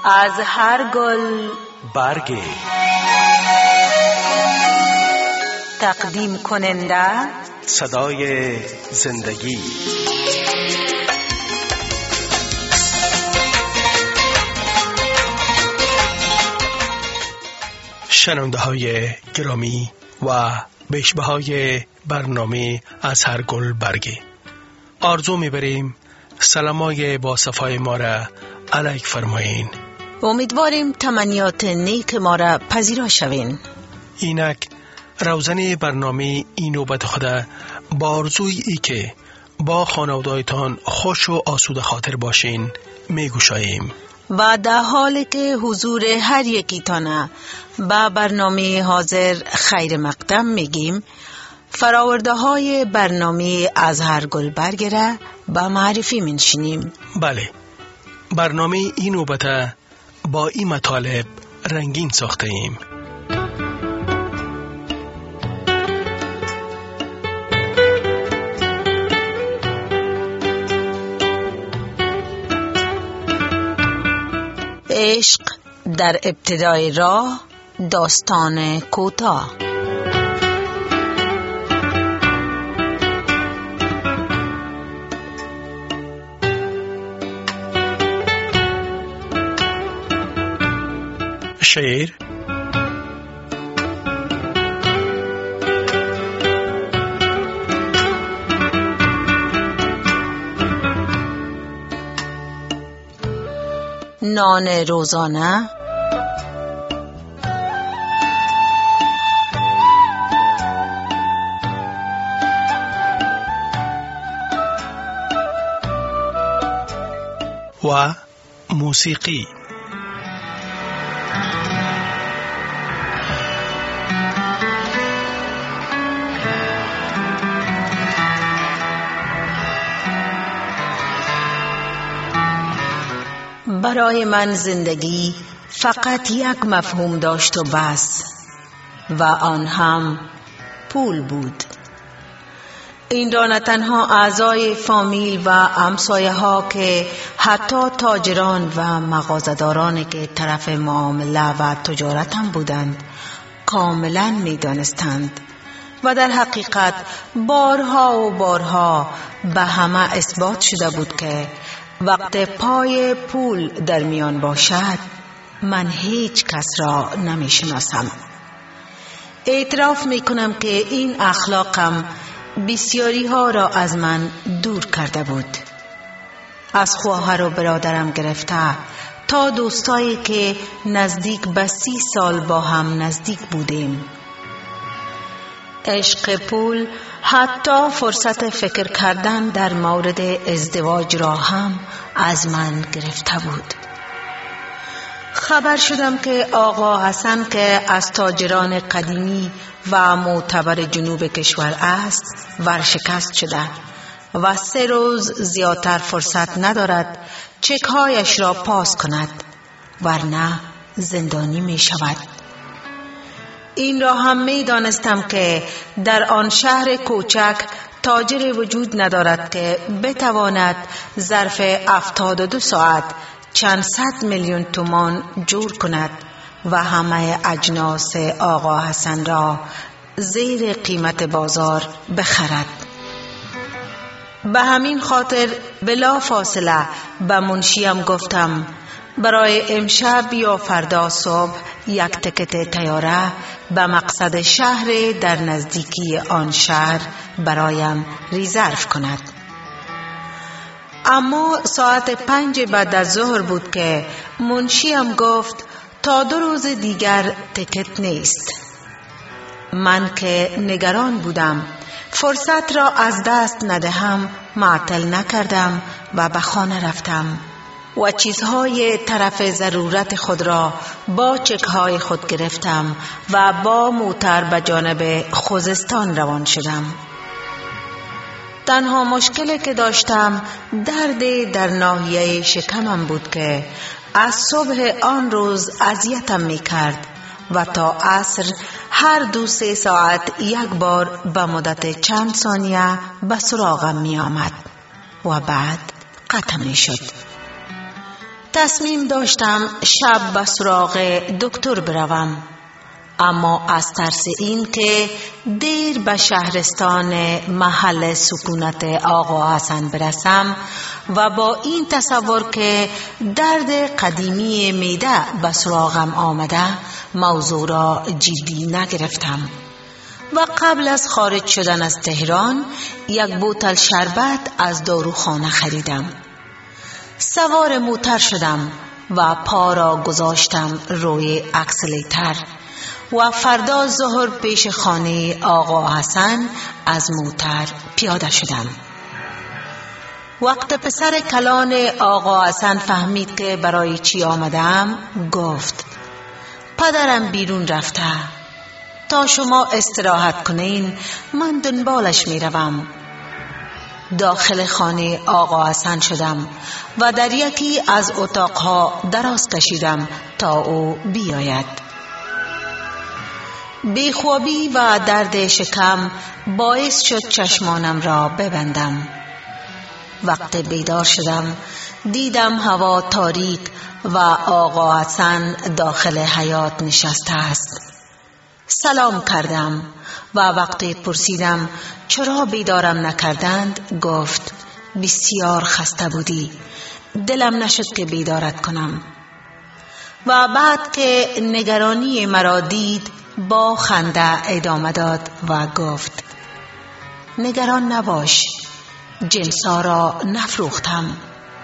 از هر گل برگی. تقدیم کننده صدای زندگی. شنونده های گرامی و بشبه های برنامه از هر گل برگی، آرزو میبریم سلامای با صفای ما را علیک فرمایین. امیدواریم تمنیات نیک ما را پذیرا شوین. اینک روزن برنامه این نوبت خود با آرزوی ای که با خانواده‌تان خوش و آسوده خاطر باشین میگوشاییم و در حالی که حضور هر یکیتان با برنامه حاضر خیر مقدم میگیم، فراورده های برنامه از هر گل برگ را با معرفی منشینیم. بله، برنامه این نوبت با این مطالب رنگین ساخته ایم. عشق در ابتدای راه، داستان کوتاه. شعر نان روزانه، و موسیقی. برای من زندگی فقط یک مفهوم داشت و بس، و آن هم پول بود. این را نه تنها اعضای فامیل و همسایه ها که حتی تاجران و مغازه‌دارانی که طرف معامله و تجارت هم بودند کاملا می دانستند، و در حقیقت بارها و بارها به همه اثبات شده بود که وقت پای پول در میان باشد من هیچ کس را نمی شناسم. اعتراف می کنم که این اخلاقم بسیاری ها را از من دور کرده بود، از خواهر و برادرم گرفته تا دوستایی که نزدیک به 30 سال با هم نزدیک بودیم. عشق پول حتی فرصت فکر کردن در مورد ازدواج را هم از من گرفته بود. خبر شدم که آقا حسن که از تاجران قدیمی و معتبر جنوب کشور است ورشکست شده و 3 روز زیادتر فرصت ندارد چک‌هایش را پاس کند، ورنه زندانی می شود. این را هم می دانستم که در آن شهر کوچک تاجر وجود ندارد که بتواند ظرف 72 ساعت چند صد میلیون تومان جور کند و همه اجناس آقا حسن را زیر قیمت بازار بخرد. به همین خاطر بلا فاصله به منشیم گفتم برای امشب یا فردا صبح یک تکت طیاره به مقصد شهر در نزدیکی آن شهر برایم ریزرو کند. اما ساعت 5 بعد از ظهر بود که منشیم گفت تا 2 روز دیگر تکت نیست. من که نگران بودم فرصت را از دست ندهم معطل نکردم و به خانه رفتم و چیزهای طرف ضرورت خود را با چک‌های خود گرفتم و با موتر به جانب خوزستان روان شدم. تنها مشکلی که داشتم درد در ناحیه شکمم بود که از صبح آن روز اذیتم می کرد و تا عصر هر 2-3 ساعت یک بار به مدت چند ثانیه به سراغم می آمد و بعد قطع می شد. تصمیم داشتم شب به سراغ دکتر بروم، اما از ترس این که دیر به شهرستان محل سکونت آقا حسن برسم و با این تصور که درد قدیمی معده به سراغم آمده موضوع را جدی نگرفتم و قبل از خارج شدن از تهران یک بوتل شربت از داروخانه خریدم. سوار موتر شدم و پا را گذاشتم روی اکسلراتور و فردا ظهر پیش خانه آقا حسن از موتر پیاده شدم. وقت پسر کلان آقا حسن فهمید که برای چی آمدم، گفت پدرم بیرون رفته، تا شما استراحت کنین من دنبالش می روم. داخل خانه آقا حسن شدم و در یکی از اتاقها دراز کشیدم تا او بیاید. بیخوابی و درد شکم باعث شد چشمانم را ببندم. وقت بیدار شدم دیدم هوا تاریک و آقا حسن داخل حیاط نشسته است. سلام کردم و وقتی پرسیدم چرا بیدارم نکردند، گفت بسیار خسته بودی، دلم نشد که بیدارت کنم. و بعد که نگرانی مرا دید با خنده ادامه داد و گفت نگران نباش، جنسا را نفروختم.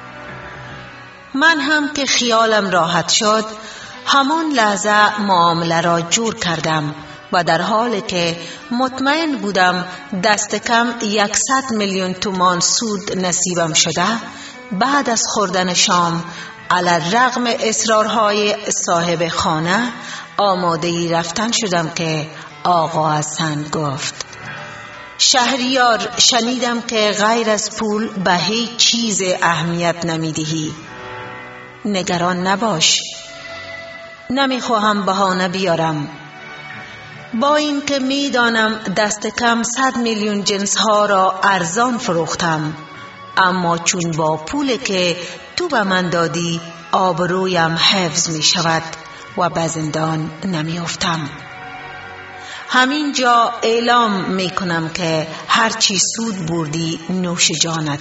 من هم که خیالم راحت شد همان لحظه معامله را جور کردم و در حالی که مطمئن بودم دست کم 100 میلیون تومان سود نصیبم شده، بعد از خوردن شام علی رغم اصرارهای صاحب خانه آماده رفتن شدم که آقا حسن گفت شهریار، شنیدم که غیر از پول به هیچ چیز اهمیت نمیدهی. نگران نباش، نمیخواهم بهانه بیارم. با این که میدانم دست کم 100 میلیون جنس ها را ارزان فروختم، اما چون با پول که تو به من دادی آبرویم حفظ می شود و به زندان نمی افتم. همین جا اعلام می کنم که هرچی سود بردی نوش جانت.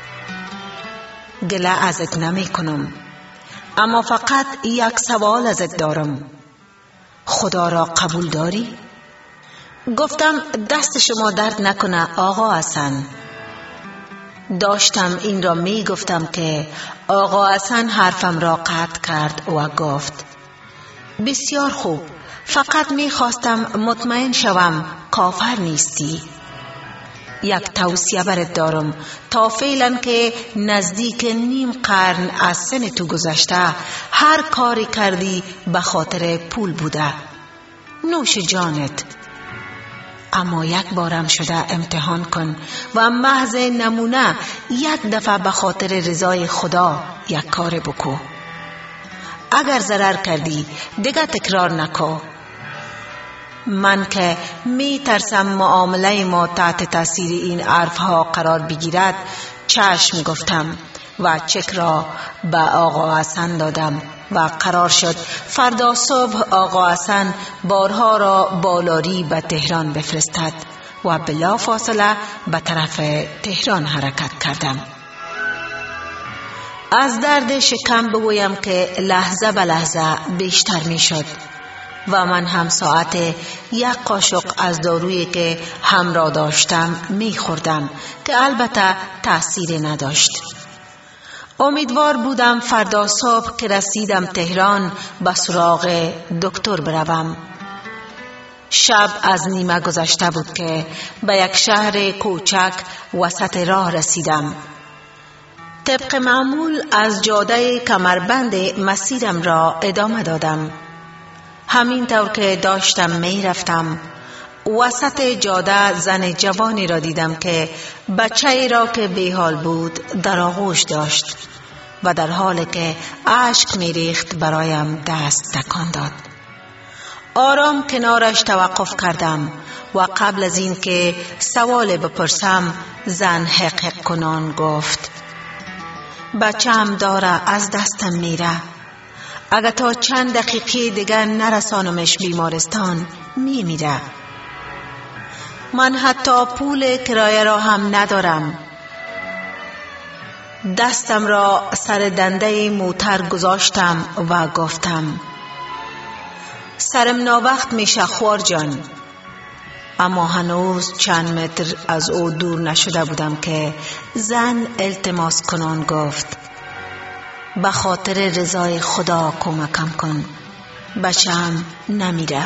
گله ازت نمی کنم، اما فقط یک سوال ازت دارم. خدا را قبول داری؟ گفتم دست شما درد نکنه آقا حسن. داشتم این را می گفتم که آقا حسن حرفم را قطع کرد و گفت بسیار خوب، فقط می خواستم مطمئن شوم کافر نیستی. یک توصیه برات دارم، تا فعلا که نزدیک نیم قرن از سن تو گذشته هر کاری کردی به خاطر پول بوده، نوش جانت. اما یک بارم شده امتحان کن و محض نمونه یک دفعه به خاطر رضای خدا یک کار بکو. اگر ضرر کردی دیگه تکرار نکو. من که می ترسم معامله ما تحت تاثیر این حرفها قرار بگیرد چشم گفتم و چک را به آقا حسن دادم و قرار شد فردا صبح آقا حسن بارها را بالاری به تهران بفرستد و بلا فاصله به طرف تهران حرکت کردم. از درد شکم بگویم که لحظه به لحظه بیشتر می شد و من هم ساعت یک قاشق از دارویی که همراه داشتم می خوردم که البته تأثیر نداشت. امیدوار بودم فردا صبح که رسیدم تهران به سراغ دکتر بروم. شب از نیمه گذشته بود که به یک شهر کوچک وسط راه رسیدم. طبق معمول از جاده کمربند مسیرم را ادامه دادم. همین طور که داشتم می رفتم وسط جاده زن جوانی را دیدم که بچه‌ای را که بیحال بود در آغوش داشت و در حالی که اشک می ریخت برایم دست تکان داد. آرام کنارش توقف کردم و قبل از این که سوال بپرسم زن حق کنان گفت بچه‌م داره از دستم میره. اگه تا چند دقیقه دیگر نرسانمش بیمارستان میمیره. من حتی پول کرایه را هم ندارم. دستم را سر دنده موتر گذاشتم و گفتم سرم ناوقت میشه خوار جان. اما هنوز چند متر از او دور نشده بودم که زن التماس کنان گفت به خاطر رضای خدا کمکم کن، بچه‌م نمیره.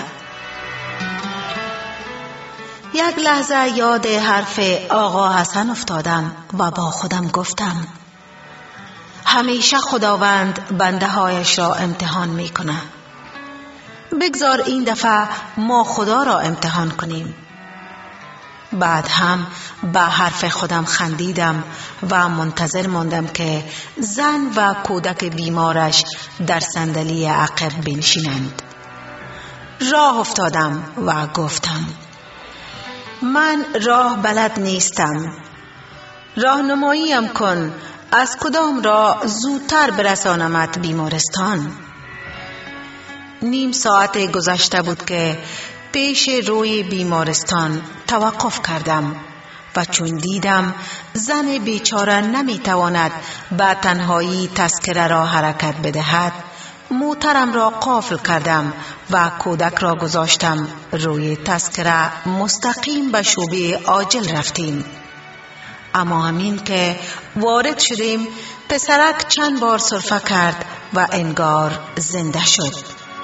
یک لحظه یاد حرف آقا حسن افتادم و با خودم گفتم همیشه خداوند بنده هایش را امتحان می کنه. بگذار این دفعه ما خدا را امتحان کنیم. بعد هم به حرف خودم خندیدم و منتظر ماندم که زن و کودک بیمارش در صندلی عقب بنشینند. راه افتادم و گفتم من راه بلد نیستم، راهنماییم کن، از کدام راه زودتر برسانمت بیمارستان. نیم ساعت گذشته بود که پیش روی بیمارستان توقف کردم و چون دیدم زن بیچاره نمیتواند به تنهایی تذکره را حرکت بدهد، موترم را قافل کردم و کودک را گذاشتم روی تذکره. مستقیم به شعبه عاجل رفتیم. اما همین که وارد شدیم پسرک چند بار سرفه کرد و انگار زنده شد.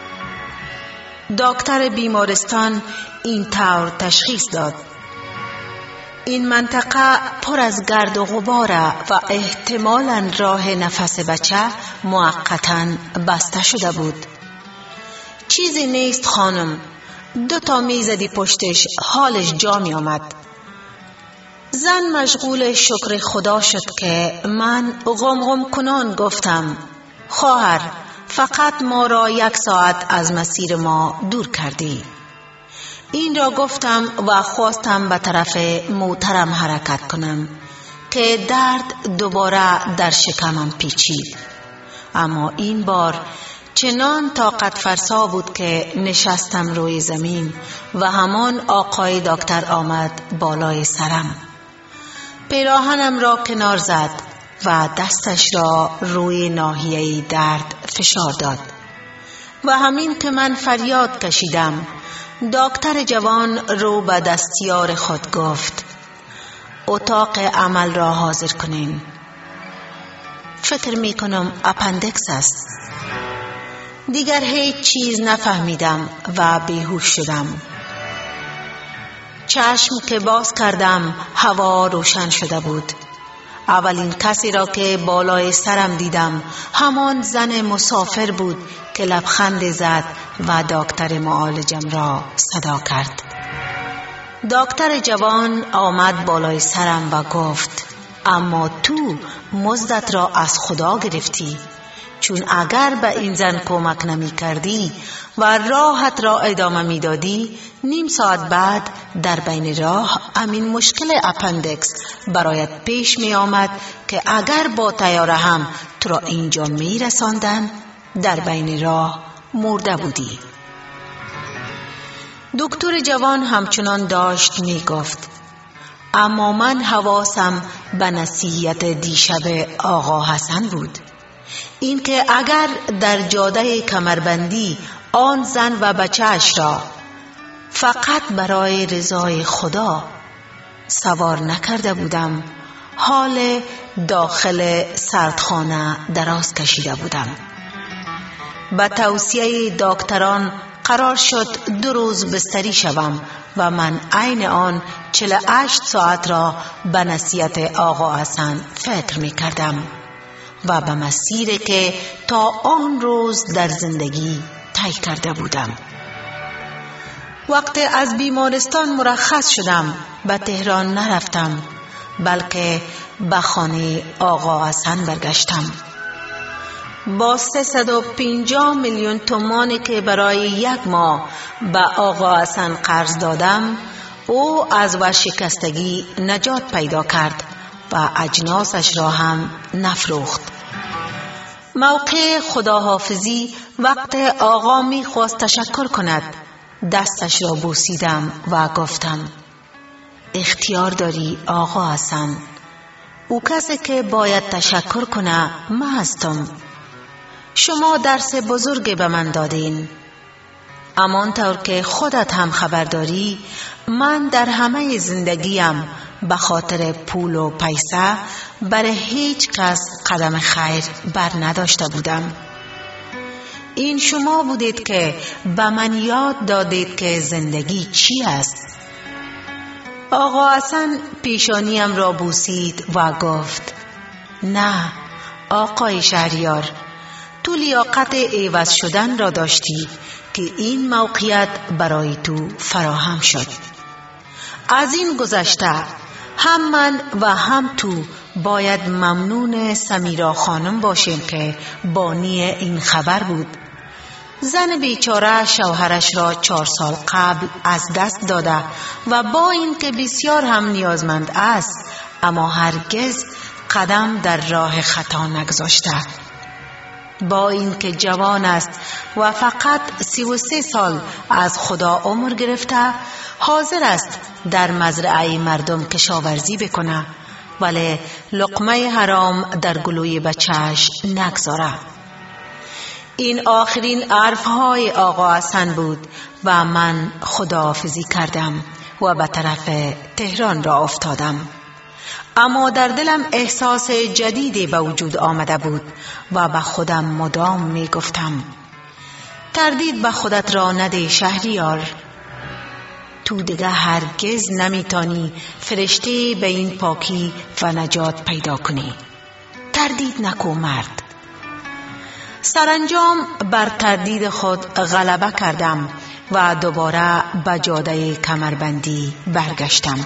دکتر بیمارستان این طور تشخیص داد این منطقه پر از گرد و غباره و احتمالاً راه نفس بچه موقتاً بسته شده بود. چیزی نیست خانم، 2 میزدی پشتش، حالش جا می آمد. زن مشغول شکر خدا شد که من غم کنان گفتم خواهر فقط ما را 1 ساعت از مسیر ما دور کردی. این را گفتم و خواستم به طرف موترم حرکت کنم که درد دوباره در شکمم پیچید. اما این بار چنان طاقت فرسا بود که نشستم روی زمین و همان آقای دکتر آمد بالای سرم. پیراهنم را کنار زد و دستش را روی ناحیه درد فشار داد و همین که من فریاد کشیدم دکتر جوان رو به دستیار خود گفت اتاق عمل را حاضر کنین. فکر می کنم اپندکس است. دیگر هیچ چیز نفهمیدم و بیهوش شدم. چشم که باز کردم هوا روشن شده بود. اولین کسی را که بالای سرم دیدم همان زن مسافر بود که لبخند زد و دکتر معالجم را صدا کرد. دکتر جوان آمد بالای سرم و گفت اما تو مزدت را از خدا گرفتی، چون اگر به این زن کمک نمی کردی و راحت را ادامه می دادی، نیم ساعت بعد در بین راه همین مشکل اپندکس برایت پیش می آمد که اگر با طیاره هم تو را اینجا می رساندن در بین راه مرده بودی. دکتر جوان همچنان داشت می گفت اما من حواسم به نصیحت دیشب آقا حسن بود، این که اگر در جاده کمربندی آن زن و بچه‌اش را فقط برای رضای خدا سوار نکرده بودم، حال داخل سردخانه دراز کشیده بودم. به توصیه دکتران قرار شد 2 روز بستری شوم و من عین آن 48 ساعت را به نصیحت آقا حسن فکر می کردم و به مسیری که تا آن روز در زندگی طی کرده بودم. وقتی از بیمارستان مرخص شدم به تهران نرفتم، بلکه به خانه آقا حسن برگشتم. با 350 میلیون تومانی که برای 1 ماه به آقا حسن قرض دادم، او از ورشکستگی نجات پیدا کرد و اجناسش را هم نفروخت. موقع خداحافظی وقت آقا می خواست تشکر کند، دستش را بوسیدم و گفتم اختیار داری آقا حسن، او کسی که باید تشکر کنه من هستم. شما درس بزرگی به من دادین. همانطور که خودت هم خبر داری من در همه زندگیم به خاطر پول و پیسه برای هیچ کس قدم خیر بر نداشته بودم. این شما بودید که به من یاد دادید که زندگی چی است. آقا حسن پیشانیم را بوسید و گفت نه آقای شهریار، تو لیاقت عوض شدن را داشتی که این موقعیت برای تو فراهم شد. از این گذشته هم من و هم تو باید ممنون سمیرا خانم باشیم که بانی این خبر بود. زن بیچاره شوهرش را 4 سال قبل از دست داده و با این که بسیار هم نیازمند است اما هرگز قدم در راه خطا نگذاشته. با این که جوان است و فقط 33 سال از خدا عمر گرفته، حاضر است در مزرعه مردم کشاورزی بکنه ولی لقمه حرام در گلوی بچه‌اش نگذاره. این آخرین حرفهای آقا حسن بود و من خداحافظی کردم و به طرف تهران را افتادم. اما در دلم احساس جدیدی به وجود آمده بود و به خودم مدام می گفتم تردید به خودت را نده شهریار، تو دیگه هرگز نمیتانی فرشته به این پاکی و نجات پیدا کنی. تردید نکو مرد. سرانجام بر تردید خود غلبه کردم و دوباره به جاده کمربندی برگشتم.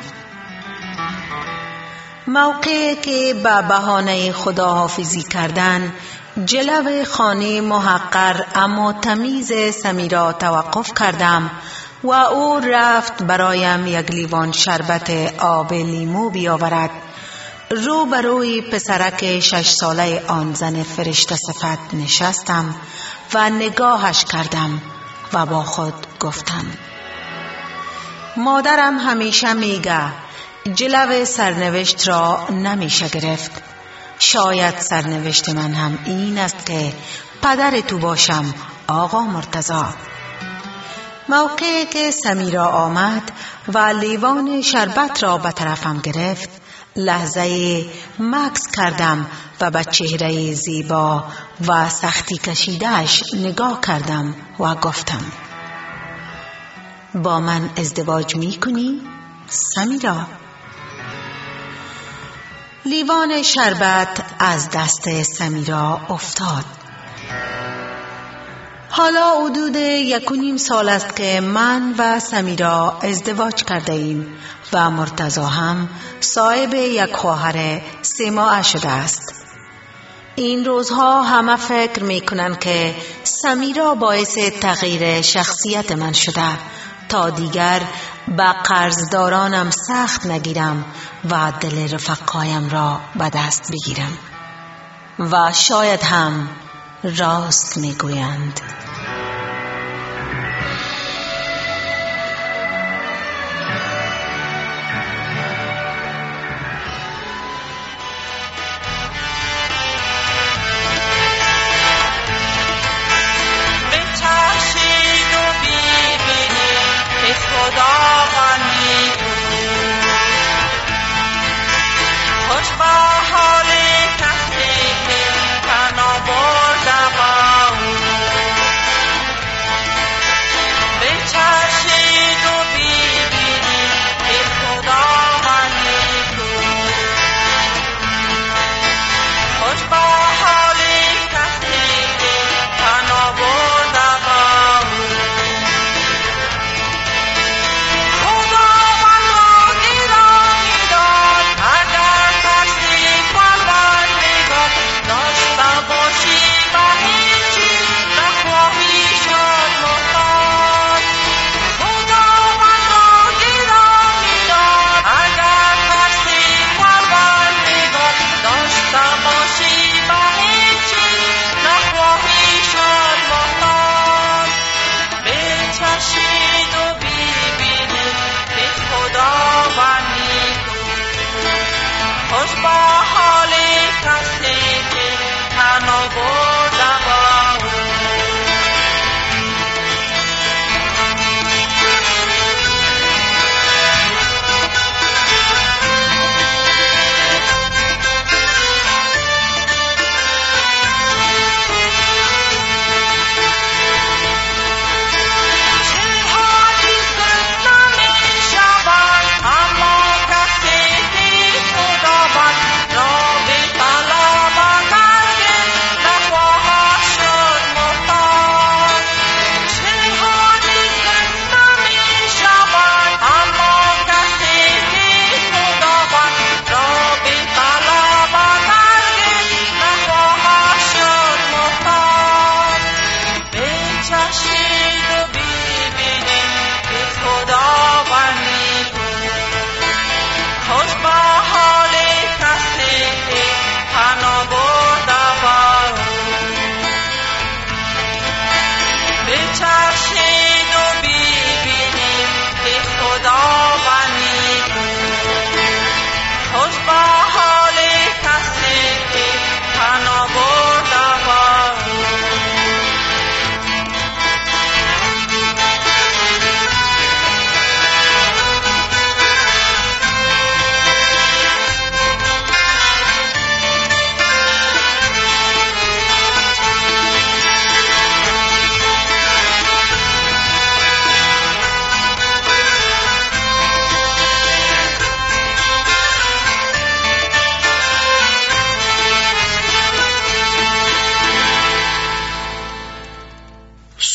موقعی که به بهانه خداحافظی کردن جلو خانه محقر اما تمیز سمیرا توقف کردم و او رفت برایم 1 لیوان شربت آب لیمو بیاورد. رو بروی پسرک 6 ساله آن زن فرشته صفت نشستم و نگاهش کردم و با خود گفتم مادرم همیشه میگه جلو سرنوشت را نمیشه گرفت. شاید سرنوشت من هم این است که پدر تو باشم آقا مرتضی. موقعی که سمیرا آمد و لیوان شربت را به طرفم گرفت لحظه مکث کردم و به چهره زیبا و سختی کشیده‌اش نگاه کردم و گفتم با من ازدواج می کنی سمیرا؟ لیوان شربت از دست سمیرا افتاد. حالا حدود 1.5 سال است که من و سمیرا ازدواج کرده ایم و مرتضی هم صاحب 1 خواهر 3 ماهه شده است. این روزها همه فکر میکنن که سمیرا باعث تغییر شخصیت من شده تا دیگر به قرضدارانم سخت نگیرم و دل رفقایم را به دست بگیرم. و شاید هم راست میگویند.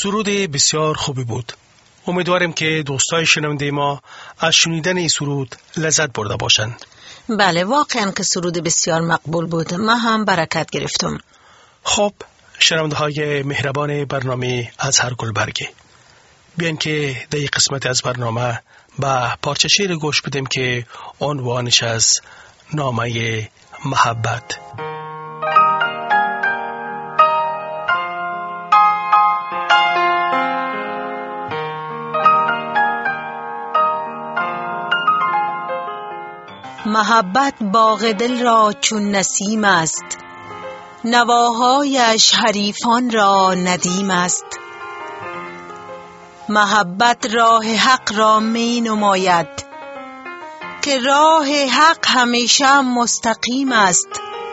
سرود بسیار خوبی بود. امیدوارم که دوستای شنونده ما از شنیدن این سرود لذت برده باشند. بله، واقعا که سرود بسیار مقبول بود. ما هم برکت گرفتم. خب شنونده های مهربان برنامه از هر گلبرگی، بیان که در این قسمت از برنامه به پارچه شعر گوش بدیم که عنوانش از نامه محبت. محبت باغ دل را چون نسیم است، نواهایش حریفان را ندیم است. محبت راه حق را می نماید، که راه حق همیشه مستقیم است.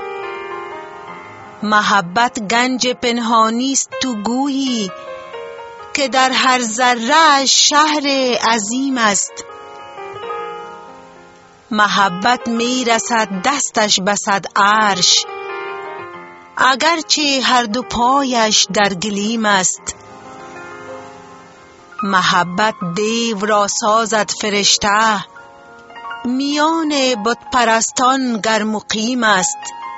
محبت گنج پنهانی است تو گویی، که در هر ذره شهر عظیم است. محبت می رسد دستش به صد عرش، اگرچه هر دو پایش در گلیم است. محبت دیو را سازد فرشته، میان بت پرستان گر مقیم است.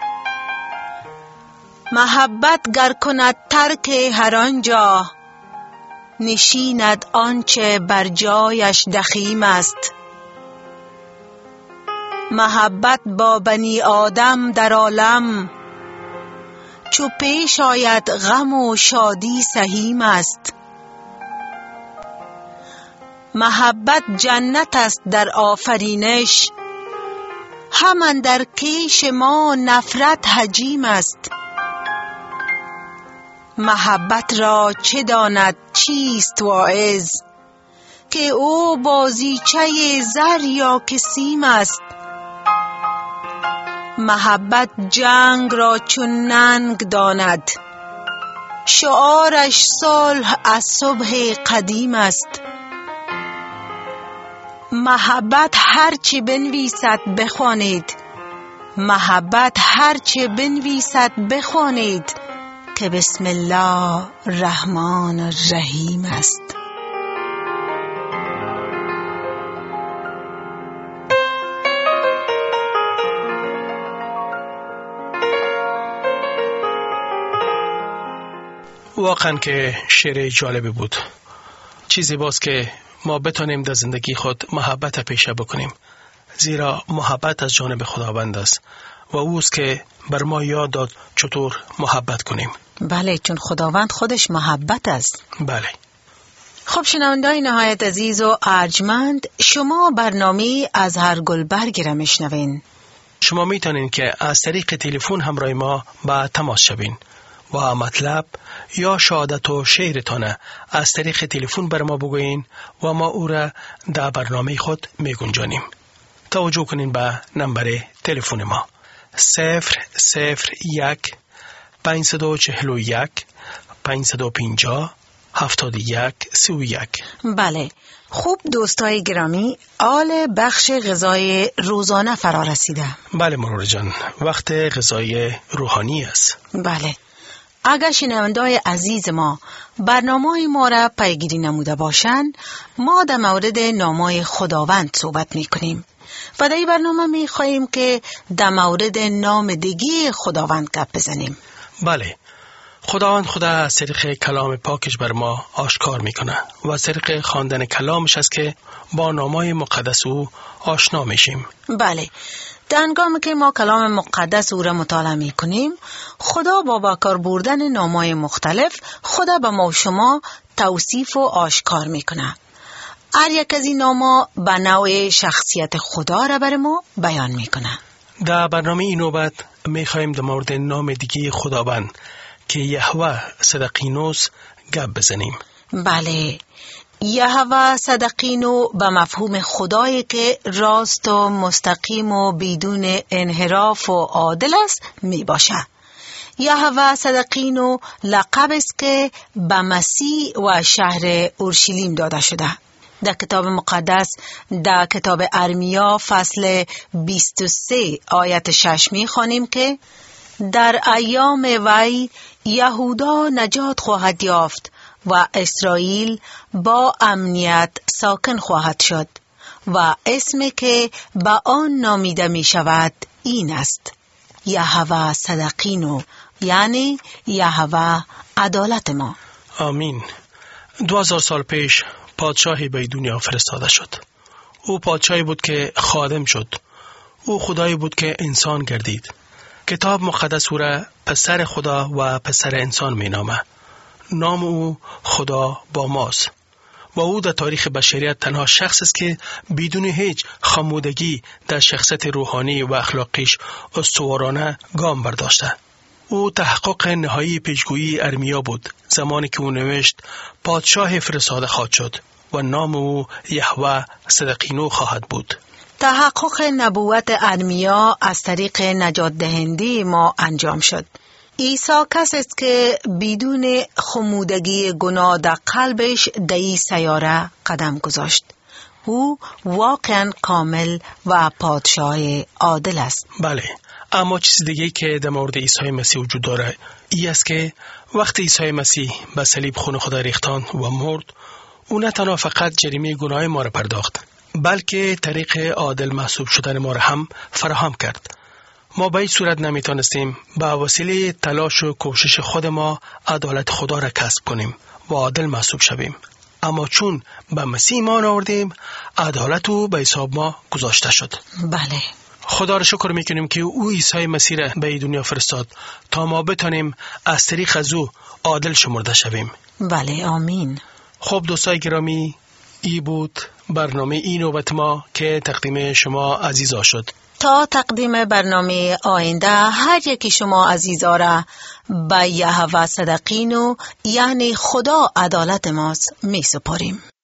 محبت گر کند ترک هر آنجا، نشیند آنچه بر جایش دخیم است. محبت با بنی آدم در عالم، چو پیش آید غم و شادی سهیم است. محبت جنت است در آفرینش، همان در کیش ما نفرت حجیم است. محبت را چه داند چیست واعظ، که او بازیچه زر یا که سیم است. محبت جنگ را چون ننگ داند، شعارش صلح از صبح قدیم است. محبت هرچه بنویسد بخوانید، محبت هرچه بنویسد بخوانید، که بسم الله الرحمن الرحیم است. واقعا که شعر جالبی بود. چیزی باز که ما بتونیم در زندگی خود محبت پیشه بکنیم، زیرا محبت از جانب خداوند است و اوست که بر ما یاد داد چطور محبت کنیم. بله، چون خداوند خودش محبت است. بله. خب شنونده‌های نهایت عزیز و ارجمند، شما برنامه از هر گلبرگی را میشنوین. شما میتونین که از طریق تلفن همراه ما با تماس شوین و مطلب یا شهادت و شعرتان از طریق تلفن بر ما بگوین و ما او را در برنامه خود میگنجانیم. توجه کنین به نمبر تلفن ما 001 541 550 7131. بله. خوب دوستای گرامی، آل بخش غذای روزانه فرا رسیده. بله مرور جان، وقت غذای روحانی است. بله. اگر شنونده‌های عزیز ما برنامه ما را پیگیری نموده باشند، ما در مورد نامه‌های خداوند صحبت می‌کنیم و در این برنامه می‌خواهیم که در مورد نامدگی خداوند گپ بزنیم. بله. خداوند خدا از طریق کلام پاکش بر ما آشکار میکنه و از طریق خواندن کلامش است که با نامه‌های مقدس او آشنا میشیم. بله. در هنگامی که ما کلام مقدس او را مطالعه میکنیم، خدا با کار بردن نامه‌های مختلف خدا به ما و شما توصیف و آشکار میکنه. هر یک از این نام‌ها به نوع شخصیت خدا را بر ما بیان میکنه. در برنامه این نوبت میخواهیم در مورد نامدگی خداوند که یهوه صدقینوس گپ بزنیم. بله. یهوه صدقینو به مفهوم خدایی که راست و مستقیم و بدون انحراف و عادل است می باشه. یهوه صدقینو لقب است که به مسیح و شهر اورشلیم داده شده. در کتاب مقدس در کتاب ارمیا فصل 23 آیت 6 می خوانیم که در ایام وی یهودا نجات خواهد یافت و اسرائیل با امنیت ساکن خواهد شد و اسمی که به آن نامیده می شود این است: یهوه صدقینو، یعنی یهوه عدالت ما. آمین. 2000 سال پیش پادشاهی به دنیا فرستاده شد. او پادشاهی بود که خادم شد. او خدایی بود که انسان گردید. کتاب مقدس او را پسر خدا و پسر انسان می نامه. نام او خدا با ماست و او در تاریخ بشریت تنها شخص است که بدون هیچ خمودگی در شخصیت روحانی و اخلاقیش استوارانه گام برداشته. او تحقق نهایی پیشگویی ارمیا بود، زمانی که او نوشت پادشاه فرستاده خواهد شد و نام او یهوه صدقینو خواهد بود. تحقق نبوت ارمیا از طریق نجات دهنده ما انجام شد. عیسی کسی است که بدون خمودگی گناه در قلبش در این سیاره قدم گذاشت. او واقعا کامل و پادشاه عادل است. بله، اما چیز دیگه که در مورد عیسی مسیح وجود داره این است که وقتی عیسی مسیح به صلیب خون خدا ریختان و مرد، او نه تنها فقط جریمه گناه ما را پرداخت، بلکه طریق عادل محسوب شدن ما را هم فراهم کرد. ما به این صورت نمیتونستیم به وسیله تلاش و کوشش خود ما عدالت خدا را کسب کنیم و عادل محسوب شویم، اما چون به مسیح ایمان آوردیم، عدالت او به حساب ما گذاشته شد. بله، خدا را شکر میکنیم که او عیسی مسیح را به دنیا فرستاد تا ما بتانیم از طریق از او عادل شمرده شویم. بله، آمین. خب دوستای گرامی، ای بود برنامه این نوبت ما که تقدیم شما عزیزا شد. تا تقدیم برنامه آینده هر یکی شما عزیزا را به یهوه صدقینو، یعنی خدا عدالت ماست، می سپاریم.